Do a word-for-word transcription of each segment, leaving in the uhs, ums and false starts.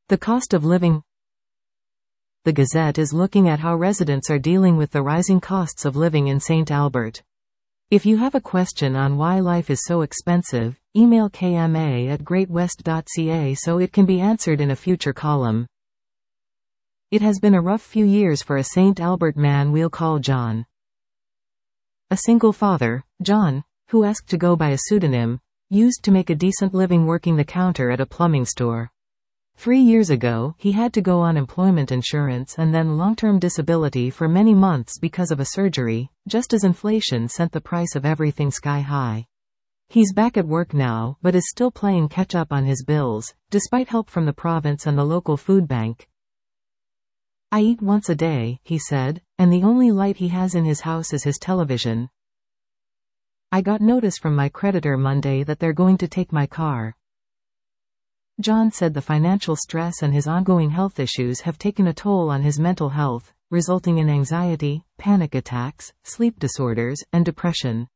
The cost of living. The Gazette is looking at how residents are dealing with the rising costs of living in Saint Albert. If you have a question on why life is so expensive, email k m a at great west dot c a so it can be answered in a future column. It has been a rough few years for a Saint Albert man we'll call John. A single father, John, who asked to go by a pseudonym, used to make a decent living working the counter at a plumbing store. Three years ago, he had to go on employment insurance and then long-term disability for many months because of a surgery, just as inflation sent the price of everything sky high. He's back at work now, but is still playing catch-up on his bills, despite help from the province and the local food bank. I eat once a day, he said, and the only light he has in his house is his television. I got notice from my creditor Monday that they're going to take my car. John said the financial stress and his ongoing health issues have taken a toll on his mental health, resulting in anxiety, panic attacks, sleep disorders, and depression.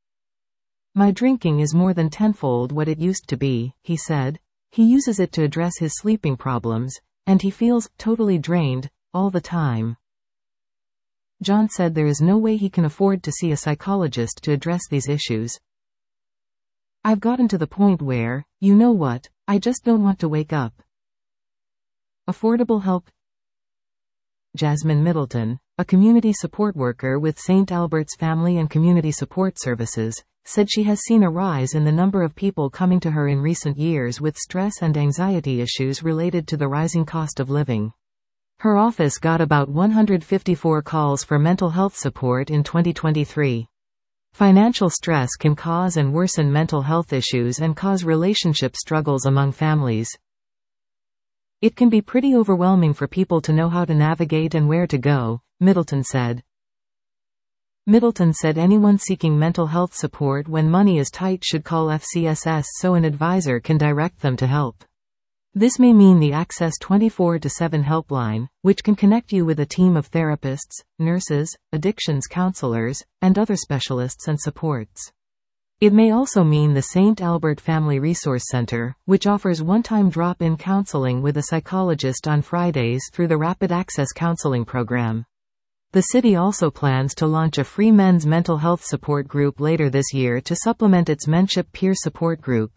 My drinking is more than tenfold what it used to be, he said. He uses it to address his sleeping problems, and he feels totally drained all the time. John said there is no way he can afford to see a psychologist to address these issues. I've gotten to the point where, you know what, I just don't want to wake up. Affordable help. Jasmine Middleton, a community support worker with Saint Albert's Family and Community Support Services, said she has seen a rise in the number of people coming to her in recent years with stress and anxiety issues related to the rising cost of living. Her office got about one hundred fifty-four calls for mental health support in twenty twenty-three. Financial stress can cause and worsen mental health issues and cause relationship struggles among families. It can be pretty overwhelming for people to know how to navigate and where to go, Middleton said. Middleton said anyone seeking mental health support when money is tight should call F C S S so an advisor can direct them to help. This may mean the Access twenty-four seven helpline, which can connect you with a team of therapists, nurses, addictions counselors, and other specialists and supports. It may also mean the Saint Albert Family Resource Center, which offers one-time drop-in counseling with a psychologist on Fridays through the Rapid Access Counseling Program. The city also plans to launch a free men's mental health support group later this year to supplement its Menship peer support group.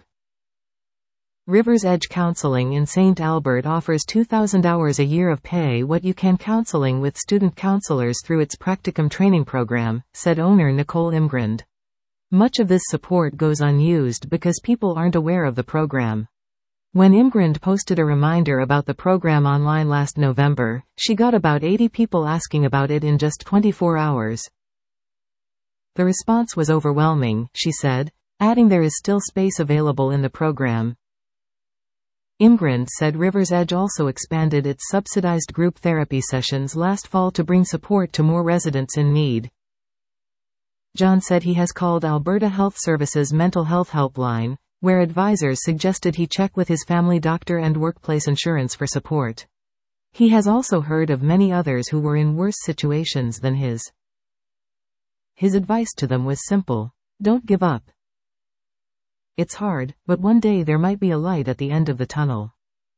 River's Edge Counseling in Saint Albert offers two thousand hours a year of pay-what-you-can counseling with student counselors through its Practicum training program, said owner Nicole Imgrund. Much of this support goes unused because people aren't aware of the program. When Imgrund posted a reminder about the program online last November, she got about eighty people asking about it in just twenty-four hours. The response was overwhelming, she said, adding there is still space available in the program. Imgrund said River's Edge also expanded its subsidized group therapy sessions last fall to bring support to more residents in need. John said he has called Alberta Health Services Mental Health Helpline, where advisors suggested he check with his family doctor and workplace insurance for support. He has also heard of many others who were in worse situations than his. His advice to them was simple: don't give up. It's hard, but one day there might be a light at the end of the tunnel.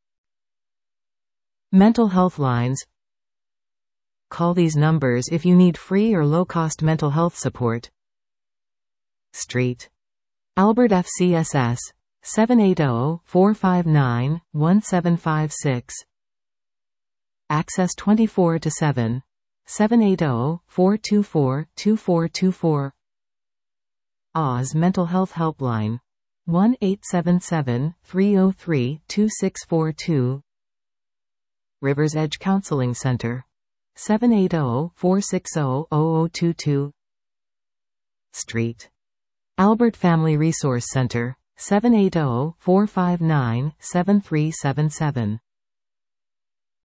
Mental health lines. Call these numbers if you need free or low-cost mental health support. Street. Albert F C S S, seven eight zero, four five nine, one seven five six. Access twenty-four seven, seven eight zero, four two four, two four two four. Oz Mental Health Helpline, one eight seven seven, three zero three, two six four two. River's Edge Counseling Center, seven eight zero, four six zero, zero zero two two. Street. Albert Family Resource Center, seven eight zero, four five nine, seven three seven seven.